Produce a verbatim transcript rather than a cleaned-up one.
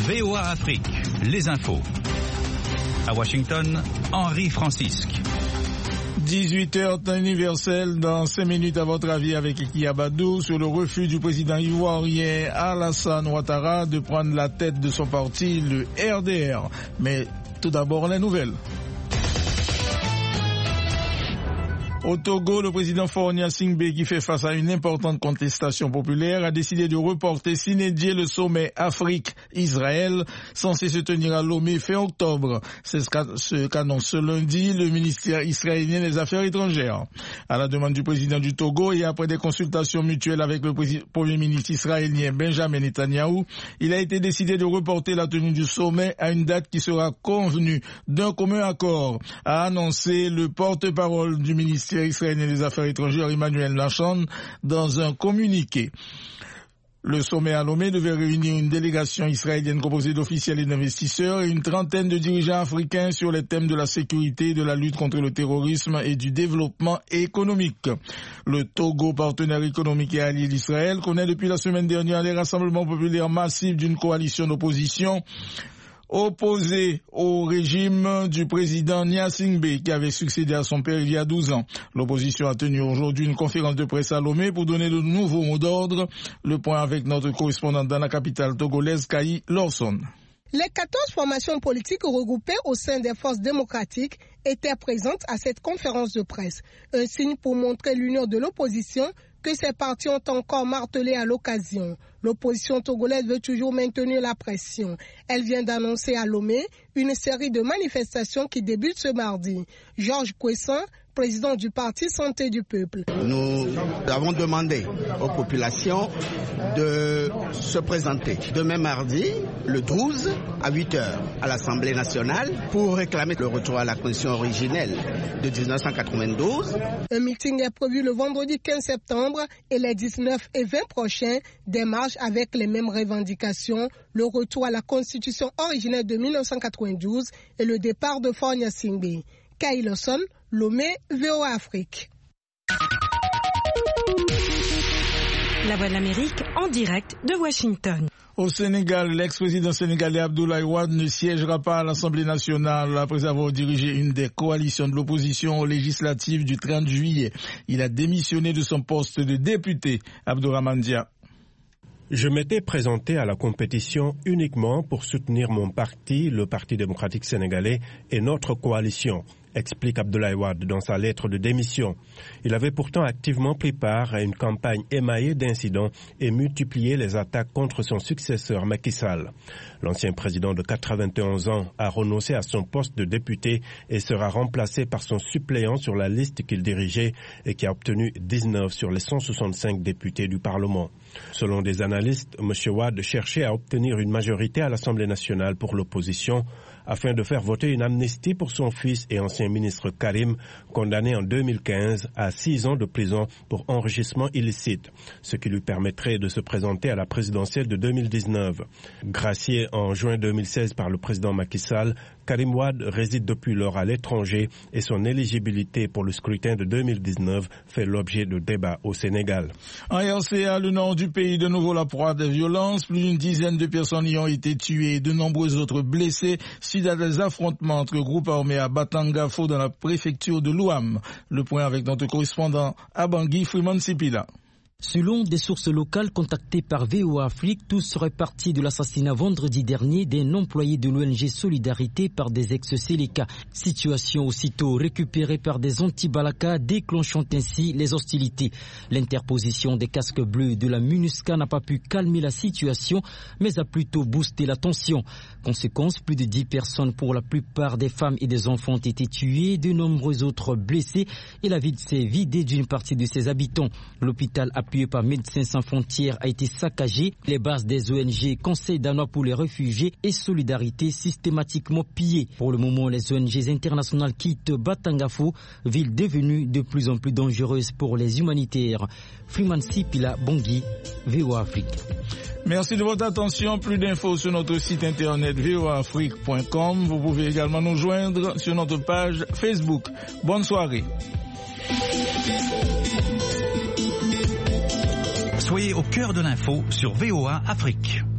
V O A Afrique, les infos. À Washington, Henri Francisque. dix-huit heures temps universel, dans cinq minutes à votre avis avec Eki Abadou sur le refus du président ivoirien Alassane Ouattara de prendre la tête de son parti, le R D R. Mais tout d'abord les nouvelles. Au Togo, le président Faure Gnassingbé, qui fait face à une importante contestation populaire, a décidé de reporter sine die le sommet Afrique-Israël censé se tenir à Lomé fin octobre. C'est ce qu'annonce ce lundi le ministère israélien des Affaires étrangères. À la demande du président du Togo et après des consultations mutuelles avec le premier ministre israélien Benjamin Netanyahou, il a été décidé de reporter la tenue du sommet à une date qui sera convenue d'un commun accord, a annoncé le porte-parole du ministère israélien des Affaires étrangères Emmanuel Lachon dans un communiqué. Le sommet à Lomé devait réunir une délégation israélienne composée d'officiels et d'investisseurs et une trentaine de dirigeants africains sur les thèmes de la sécurité, de la lutte contre le terrorisme et du développement économique. Le Togo, partenaire économique et allié d'Israël, connaît depuis la semaine dernière les rassemblements populaires massifs d'une coalition d'opposition opposé au régime du président Gnassingbé qui avait succédé à son père il y a douze ans. L'opposition a tenu aujourd'hui une conférence de presse à Lomé pour donner de nouveaux mots d'ordre. Le point avec notre correspondante dans la capitale togolaise, Kaï Lawson. Les quatorze formations politiques regroupées au sein des forces démocratiques étaient présentes à cette conférence de presse. Un signe pour montrer l'union de l'opposition que ces partis ont encore martelé à l'occasion. L'opposition togolaise veut toujours maintenir la pression. Elle vient d'annoncer à Lomé une série de manifestations qui débutent ce mardi. Georges Kwesson, président du parti Santé du Peuple. Nous avons demandé aux populations de se présenter demain mardi, le douze, à huit heures, à l'Assemblée nationale pour réclamer le retour à la condition originelle de dix-neuf cent quatre-vingt-douze. Un meeting est prévu le vendredi quinze septembre et les dix-neuf et vingt prochains, des marches avec les mêmes revendications, le retour à la constitution originelle de mille neuf cent quatre-vingt-douze et le départ de Faure Gnassingbé. Kaï Lawson, Lomé, V O A Afrique. La Voix de l'Amérique en direct de Washington. Au Sénégal, l'ex-président sénégalais Abdoulaye Wade ne siégera pas à l'Assemblée nationale après avoir dirigé une des coalitions de l'opposition aux législatives du trente juillet. Il a démissionné de son poste de député. Abdourahmane Dia. Je m'étais présenté à la compétition uniquement pour soutenir mon parti, le Parti démocratique sénégalais, et notre coalition, explique Abdoulaye Wade dans sa lettre de démission. Il avait pourtant activement pris part à une campagne émaillée d'incidents et multiplié les attaques contre son successeur Macky Sall. L'ancien président de quatre-vingt-onze ans a renoncé à son poste de député et sera remplacé par son suppléant sur la liste qu'il dirigeait et qui a obtenu dix-neuf sur les cent soixante-cinq députés du Parlement. Selon des analystes, M. Wade cherchait à obtenir une majorité à l'Assemblée nationale pour l'opposition afin de faire voter une amnistie pour son fils et ancien ministre Karim, condamné en deux mille quinze à six ans de prison pour enrichissement illicite, ce qui lui permettrait de se présenter à la présidentielle de deux mille dix-neuf. Gracié en juin deux mille seize par le président Macky Sall, Karim Wade réside depuis lors à l'étranger et son éligibilité pour le scrutin de deux mille dix-neuf fait l'objet de débats au Sénégal. En R C A, le nord du pays, de nouveau la proie des violences. Plus d'une dizaine de personnes y ont été tuées et de nombreux autres blessés suite à des affrontements entre groupes armés à Batangafo dans la préfecture de l'Ouam. Le point avec notre correspondant à Bangui, Freeman Sipila. Selon des sources locales contactées par V O A Afrique, tout serait parti de l'assassinat vendredi dernier d'un employé de l'O N G Solidarité par des ex-Séléka. Situation aussitôt récupérée par des anti-Balaka, déclenchant ainsi les hostilités. L'interposition des casques bleus de la MINUSCA n'a pas pu calmer la situation, mais a plutôt boosté la tension. Conséquence, plus de dix personnes, pour la plupart des femmes et des enfants, ont été tuées, de nombreux autres blessés et la ville s'est vidée d'une partie de ses habitants. L'hôpital a appuyé par Médecins sans frontières a été saccagé, les bases des O N G, Conseil danois pour les réfugiés et Solidarité systématiquement pillées. Pour le moment, les O N G internationales quittent Batangafo, ville devenue de plus en plus dangereuse pour les humanitaires. Freeman Sipila, Bangui, V O A Afrique. Merci de votre attention. Plus d'infos sur notre site internet v o a afrique point com. Vous pouvez également nous joindre sur notre page Facebook. Bonne soirée. Soyez au cœur de l'info sur V O A Afrique.